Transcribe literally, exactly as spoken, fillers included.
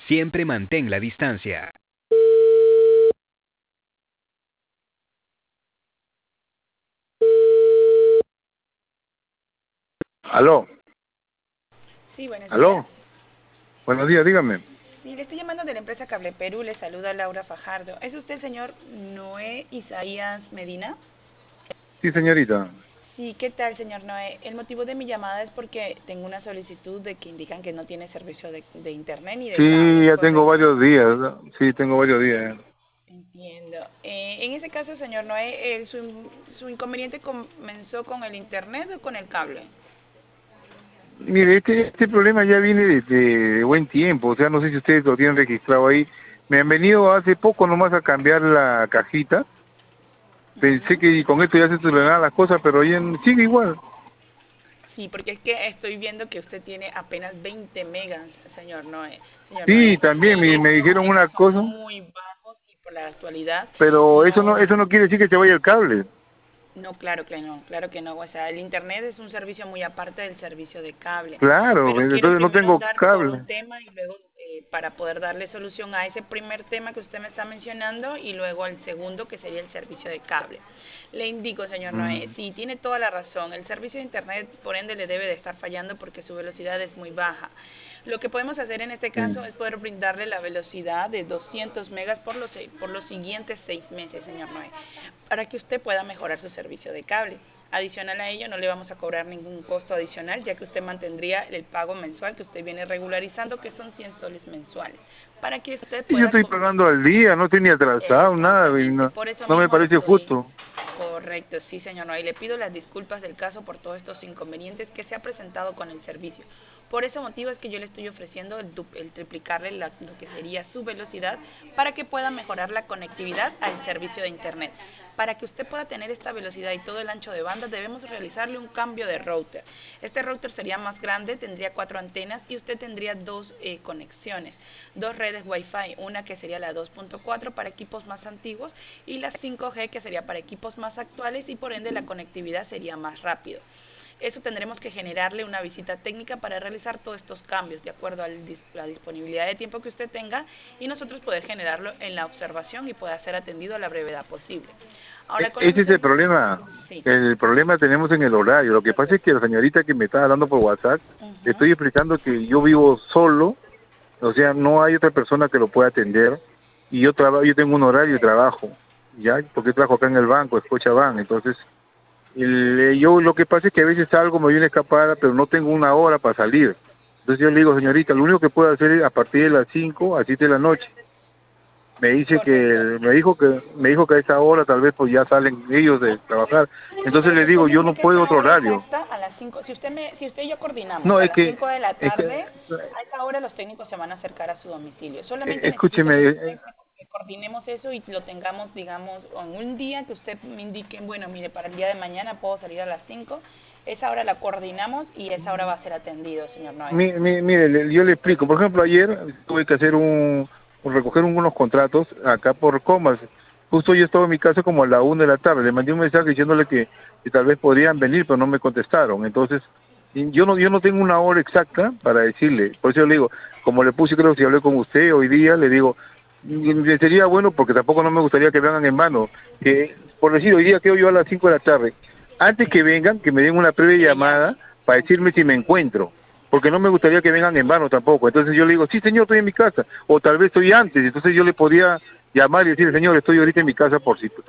Siempre mantén la distancia. Aló, Sí, buenos días. aló, buenos días, dígame. Sí, le estoy llamando de la empresa Cable Perú, le saluda Laura Fajardo. ¿Es usted el señor Noé Isaías Medina? Sí, señorita. Sí, ¿qué tal, señor Noé? El motivo de mi llamada es porque tengo una solicitud de que indican que no tiene servicio de, de internet ni de cable, Sí, ¿es ya tengo correcto? varios días, ¿no? Sí, tengo varios días. Entiendo. Eh, en ese caso, señor Noé, eh, su, ¿su inconveniente comenzó con el internet o con el cable? Mire, este, este problema ya viene de, de buen tiempo, o sea, no sé si ustedes lo tienen registrado ahí. Me han venido hace poco nomás a cambiar la cajita. Pensé Ujú. que con esto ya se solucionaban las cosas, pero ya sigue igual. Sí, porque es que estoy viendo que usted tiene apenas veinte megas, señor Noé. Señor Sí, Noé, también me, me estos dijeron una megas son cosa, muy bajos y por la actualidad pero eso no, no. eso no quiere decir que se vaya el cable. No, claro que no, claro que no. O sea, el internet es un servicio muy aparte del servicio de cable. Claro, Pero quiero entonces no primero tengo dar por un cable. tema y luego eh, para poder darle solución a ese primer tema que usted me está mencionando y luego al segundo que sería el servicio de cable. Le indico, señor Noé, Mm. sí, tiene toda la razón. El servicio de internet, por ende, le debe de estar fallando porque su velocidad es muy baja. Lo que podemos hacer en este caso Sí. es poder brindarle la velocidad de doscientos megas por los, por los siguientes seis meses, señor Noé, para que usted pueda mejorar su servicio de cable. Adicional a ello, no le vamos a cobrar ningún costo adicional, ya que usted mantendría el pago mensual que usted viene regularizando, que son cien soles mensuales, para que usted Y yo pueda... estoy pagando al día, no estoy ni atrasado, nada, y Exactamente, no, por eso no me mismo le parece estoy... justo. Correcto, sí, señor Noé. Le pido las disculpas del caso por todos estos inconvenientes que se ha presentado con el servicio. Por ese motivo es que yo le estoy ofreciendo el, el triplicarle la, lo que sería su velocidad para que pueda mejorar la conectividad al servicio de Internet. Para que usted pueda tener esta velocidad y todo el ancho de banda, debemos realizarle un cambio de router. Este router sería más grande, tendría cuatro antenas y usted tendría dos eh, conexiones, dos redes Wi-Fi, una que sería la dos punto cuatro para equipos más antiguos y la cinco G que sería para equipos más actuales y por ende la conectividad sería más rápido. Eso tendremos que generarle una visita técnica para realizar todos estos cambios de acuerdo a la disponibilidad de tiempo que usted tenga y nosotros poder generarlo en la observación y pueda ser atendido a la brevedad posible. Ahora E- con Ese los es el servicios... problema. Sí. El problema tenemos en el horario. Lo que pasa es que la señorita que me está hablando por WhatsApp, le Uh-huh. estoy explicando que yo vivo solo, o sea, no hay otra persona que lo pueda atender, y yo trabajo, yo tengo un horario de trabajo, ¿ya? Porque trabajo acá en el banco, Scotiabank, entonces, el, yo lo que pasa es que a veces salgo, me viene escapada, pero no tengo una hora para salir. Entonces yo le digo, señorita, lo único que puedo hacer es a partir de las cinco a siete de la noche. Me dice que, Correcto. me dijo que, me dijo que a esa hora tal vez pues ya salen ellos de trabajar. Sí, Entonces pero le si usted digo, me yo no indica puedo esa otro hora horario. exacta, a las cinco, si usted, me, si usted y yo coordinamos No, a es las que, cinco de la es que, tarde, a esa hora los técnicos se van a acercar a su domicilio. eh, Solamente necesito escúcheme, que eh, usted que coordinemos eso y lo tengamos, digamos, en un día que usted me indique, bueno, mire, para el día de mañana puedo salir a las cinco. Esa hora la coordinamos y esa hora va a ser atendido, señor Noé. mi- mi- mire, le- yo le explico. Por ejemplo, ayer tuve que hacer un, un- recoger unos contratos acá por Comas. Justo yo estaba en mi casa como a la una de la tarde. Le mandé un mensaje diciéndole que, que tal vez podrían venir, pero no me contestaron. Entonces, y yo no, yo no tengo una hora exacta para decirle. Por eso yo le digo, como le puse, creo que si hablé con usted hoy día, le digo, mm, sería bueno porque tampoco no me gustaría que vengan en vano. Que, por decir, hoy día quedo yo a las cinco de la tarde. Antes Sí, que vengan, que me den una previa que le llamada llame. para Ok. decirme si me encuentro, porque no me gustaría que vengan en vano tampoco. Entonces yo le digo, sí señor, estoy en mi casa, o tal vez estoy antes, entonces yo le podía llamar y decir, señor, estoy ahorita en mi casa por si